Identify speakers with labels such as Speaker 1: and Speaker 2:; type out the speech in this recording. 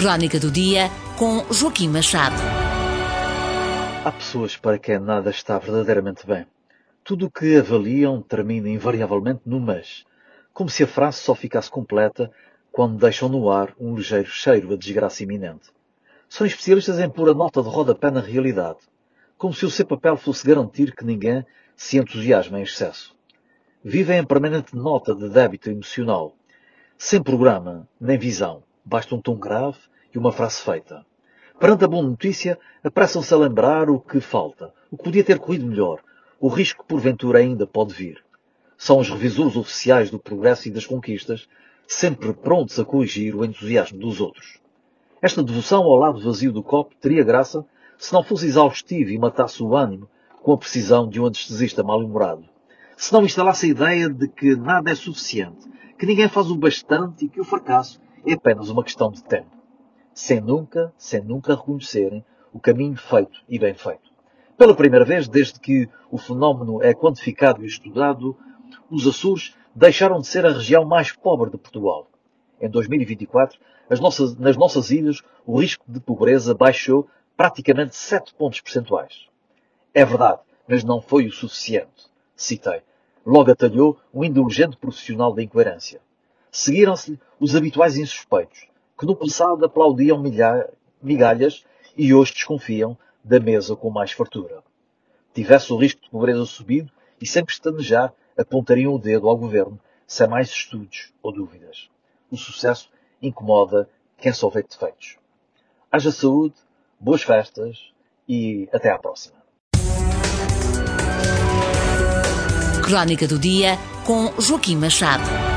Speaker 1: Crónica do Dia, com Joaquim Machado.
Speaker 2: Há pessoas para quem nada está verdadeiramente bem. Tudo o que avaliam termina invariavelmente no mas, como se a frase só ficasse completa quando deixam no ar um ligeiro cheiro a desgraça iminente. São especialistas em pôr a nota de rodapé na realidade, como se o seu papel fosse garantir que ninguém se entusiasme em excesso. Vivem em permanente nota de débito emocional, sem programa nem visão, basta um tom grave e uma frase feita. Perante a boa notícia, apressam-se a lembrar o que falta, o que podia ter corrido melhor, o risco que porventura ainda pode vir. São os revisores oficiais do progresso e das conquistas, sempre prontos a corrigir o entusiasmo dos outros. Esta devoção ao lado vazio do copo teria graça se não fosse exaustivo e matasse o ânimo com a precisão de um anestesista mal-humorado. Se não instalasse a ideia de que nada é suficiente, que ninguém faz o bastante e que o fracasso é apenas uma questão de tempo. Sem nunca reconhecerem o caminho feito e bem feito. Pela primeira vez, desde que o fenómeno é quantificado e estudado, os Açores deixaram de ser a região mais pobre de Portugal. Em 2024, nas nossas ilhas, o risco de pobreza baixou praticamente 7 pontos percentuais. É verdade, mas não foi o suficiente. Citei. Logo atalhou um indulgente profissional da incoerência. Seguiram-se os habituais insuspeitos, que no passado aplaudiam migalhas e hoje desconfiam da mesa com mais fartura. Tivesse o risco de pobreza subido e sem pestanejar apontariam o dedo ao governo sem mais estudos ou dúvidas. O sucesso incomoda quem só vê defeitos. Haja saúde, boas festas e até à próxima.
Speaker 1: Crónica do Dia, com Joaquim Machado.